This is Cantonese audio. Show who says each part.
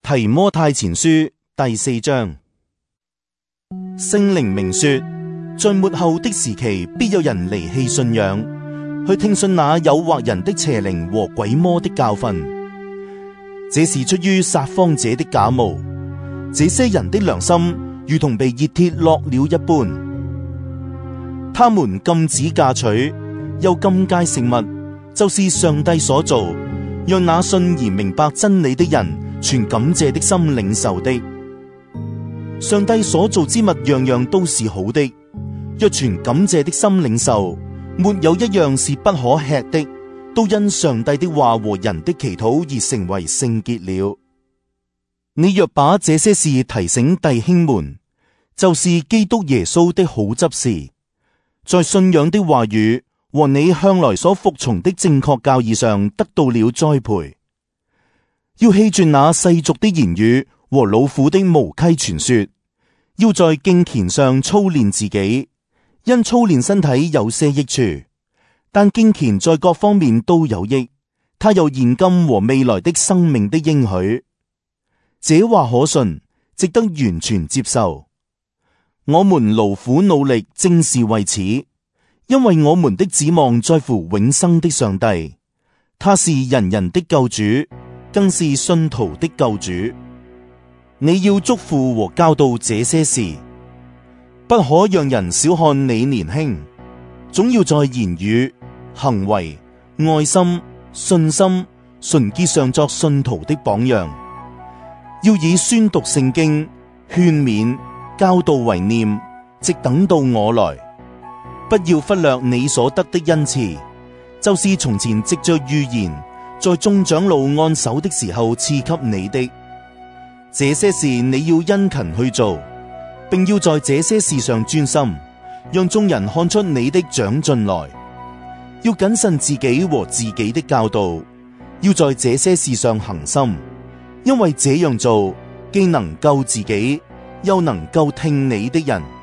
Speaker 1: 提摩太前書第4章。聖靈明說，在末後的時期，必有人離棄信仰，去聽信那誘惑人的邪靈和鬼魔的教訓。這是出於撒謊者的假冒，這些人的良心如同被熱鐵烙了一般。他們禁止嫁娶，又禁戒食物，就是上帝所造，讓那信而明白真理的人存感謝的心領受的。上帝所造之物樣樣都是好的，若存感謝的心領受，沒有一樣是不可吃的，都因上帝的話和人的祈禱而成為聖潔了。你若把這些事提醒弟兄們，就是基督耶穌的好執事，在信仰的話語和你向來所服從的正確教義上得到了栽培。要棄絕那世俗的言語和老婦的無稽傳說，要在敬虔上操練自己，因操練身體有些益處，但敬虔在各方面都有益，他有現今和未來的生命的應許。這話可信，值得完全接受。我們勞苦努力，正是為此，因為我們的指望在乎永生的上帝，他是人人的救主，更是信徒的救主。你要囑咐和教導這些事，不可讓人小看你年輕，總要在言語、行為、愛心、信心、純潔上作信徒的榜樣。要以宣讀聖經、勸勉、教導為念，直等到我來。不要忽略你所得的恩賜，就是從前藉着預言，在眾長老按手的時候賜給你的。這些事你要殷勤去做，並要在這些事上專心，讓眾人看出你的長進來。要謹慎自己和自己的教導，要在這些事上恒心，因為這樣做既能救自己，又能夠聽你的人。